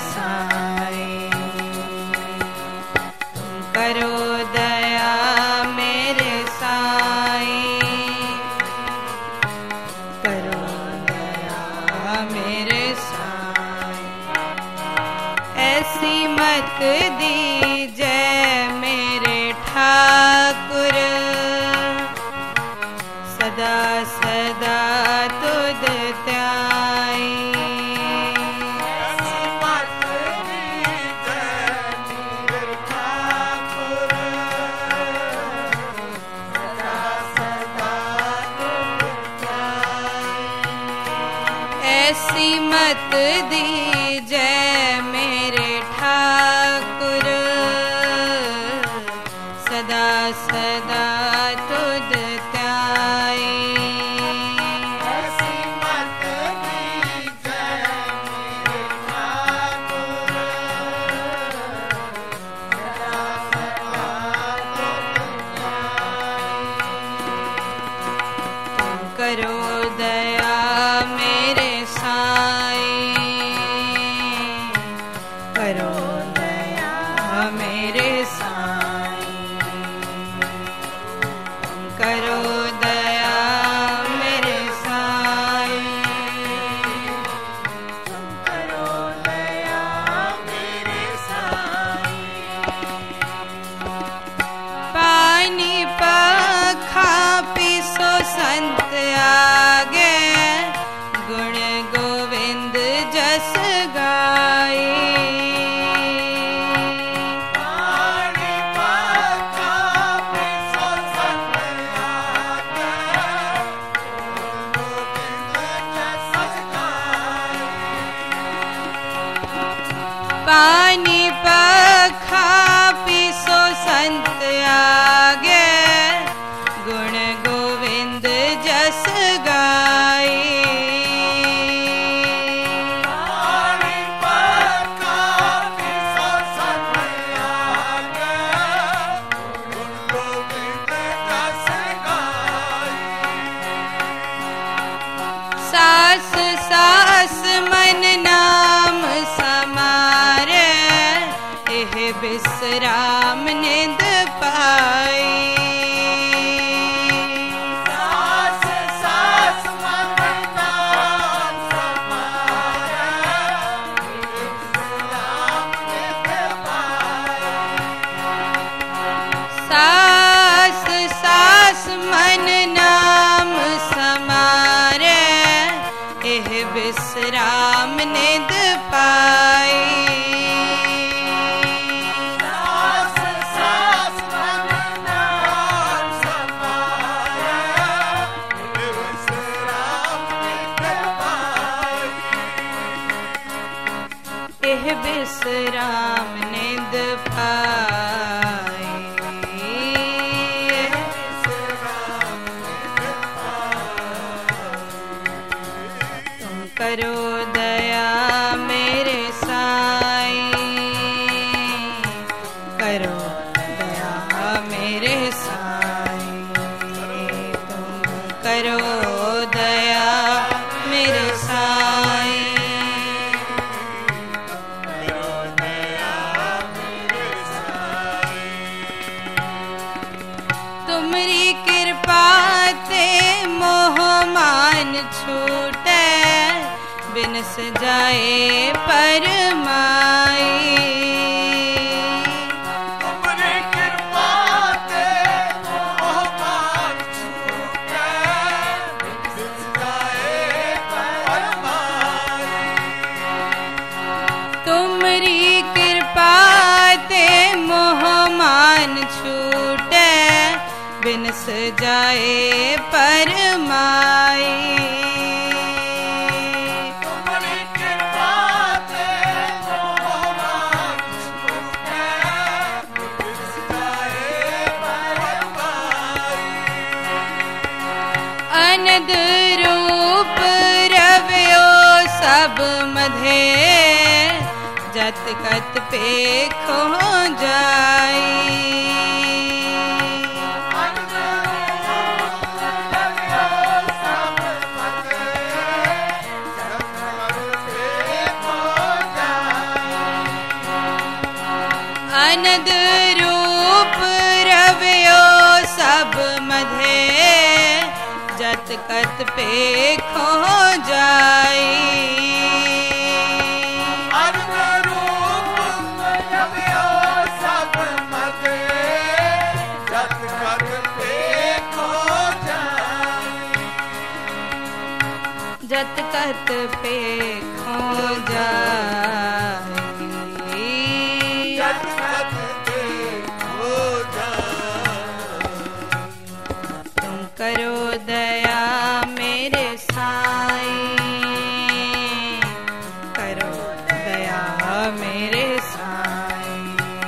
साईं। तुम करो दया मेरे साईं, करो दया मेरे साईं। ऐसी मत दीजिए मेरे ठाकुर, सदा सदा तुध त्याई। ऐसी मत दीजिए मेरे ठाकुर, सदा सदा तुध त्याई। ऐसी मत दीजिए मेरे ठाकुर, सदा सदा तुध त्याई। ऐसी मत दीजिए मेरे ठाकुर, सदा सदा तुध त्याई। तुम करो दया मेरे साईं, करो दया मेरे साईं। तुम करो दया मेरे साईं, तुम करो दया मेरे साईं। पानी पखा पिसो संत आगे, गुण गोविंद जस गाए। पानी पखा पिसो संत आगे, गोविंद जस गाए। पानी पखा पिसो संत आगे, गुण गोविंद जस गाए। पानी पखा पिसो संत आगे, गुण गोविंद जस गाए। सास सास मन नाम समारे, एह विश्राम निंद पाई। सास सास मन नाम समारे, विश्राम नित पाए। सास सास मन नाम समारे, एह विश्राम निंद पाई। सास सास मन नाम समारे, विश्राम नित पाए। एह विश्राम निंद पाई। विश्राम नित पाए। तुम करो दया मेरे साईं, करो दया मेरे साईं। तुम करो दया मेरे साईं, करो दया मेरे साईं। तुमरी कृपा ते मोह मान छूटे, बिनस जाए परमाई। तुमरी कृपा ते मोह मान छूटे, बिन जाए परमाई। तुमरी कृपा ते मोह मान छूटे, बिनस जाए परमाई। तुमरी कृपा ते मोह मान छूटे, बिन जाए परमाई। अनद रूप रव्यो सब मधे, जत कत पे खो जाई। सब आनंद रूप रवयो सब मधे जत कत पे खो जाई आनंद रूप रवयो सब मधे जत कत पे खो जाई जत कत पे खो जाई जत कत पे खो जाई तुम करो दया मेरे साईं करो दया मेरे साईं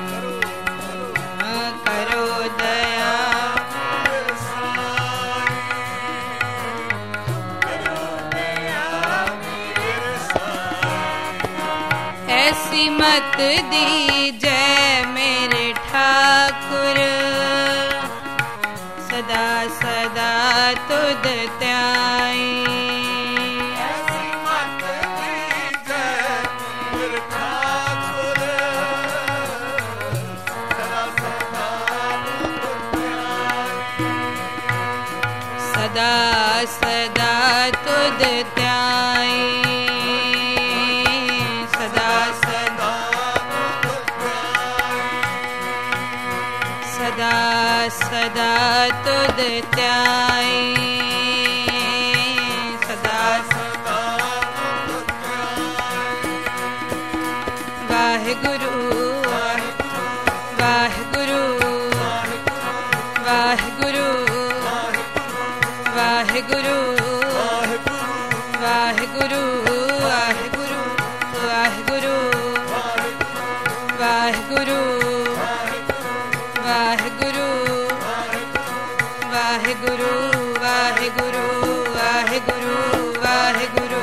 करो दया ऐसी मत दीजै मेरे ठाकुर सदा सदा तुद त्याई ऐसी मत दीजै मेरे ठाकुर सदा सदा तुझ त्याई सदा सदा सदा सदा तुद त्याई सदा सदा वाहिगुरु वाहिगुरु वाहिगुरु वाहिगुरु वाहिगुरु वाहिगुरु वाहिगुरु वाहिगुरु वाहिगुरु वाहिगुरु वाहिगुरु वाहिगुरु वाहिगुरु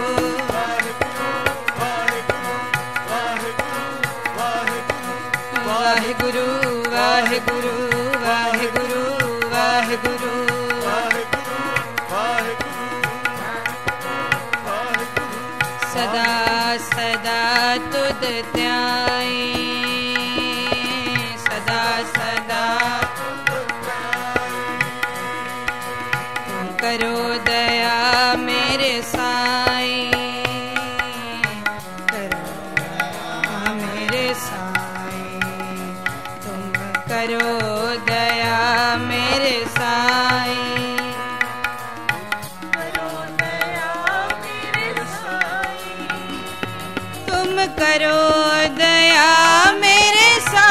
वाहिगुरु वाहिगुरु वाहिगुरु वाहिगुरु सदा सदा तुद त्याई सदा सदा तुम करो दया मेरे साईं करो दया मेरे साईं तुम करो दया मेरे साईं करो दया मेरे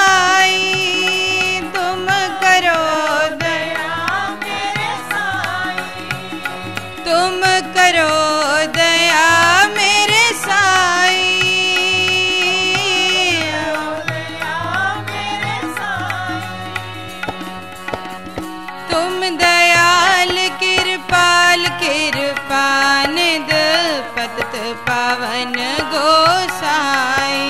साईं तुम करो दया मेरे साईं तुम करो दया मेरे साईं तुम दयाल कृपाल कृपानिध पतित पावन गोसाई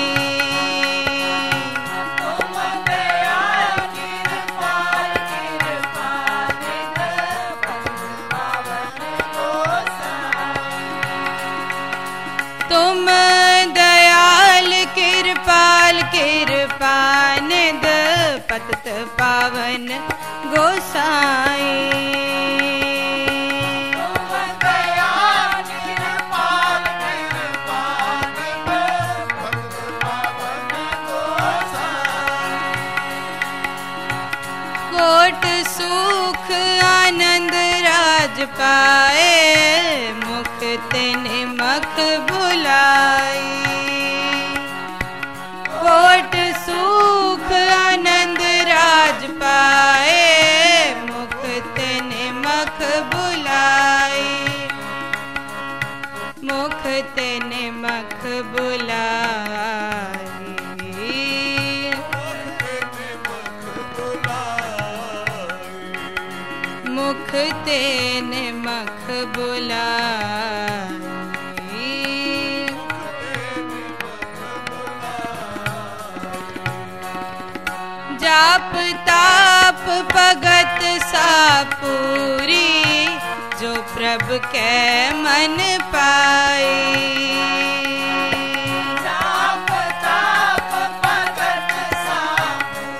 तुम दयाल कृपाल कृपानिध पतित पावन गोसाई तुम दयाल कृपाल कृपानिध पतित पावन गोसाई कोट सुख आनंद राज पाए मुख ते निमख भुलाई कोट सुख आनंद राज पाए मुख ते निमख भुलाई मुख ते निमख भुलाई मुख ते निमख बुलाई जाप ताप भगत सापूरी जो प्रभ के मन पाई जाप ताप भगत सापूरी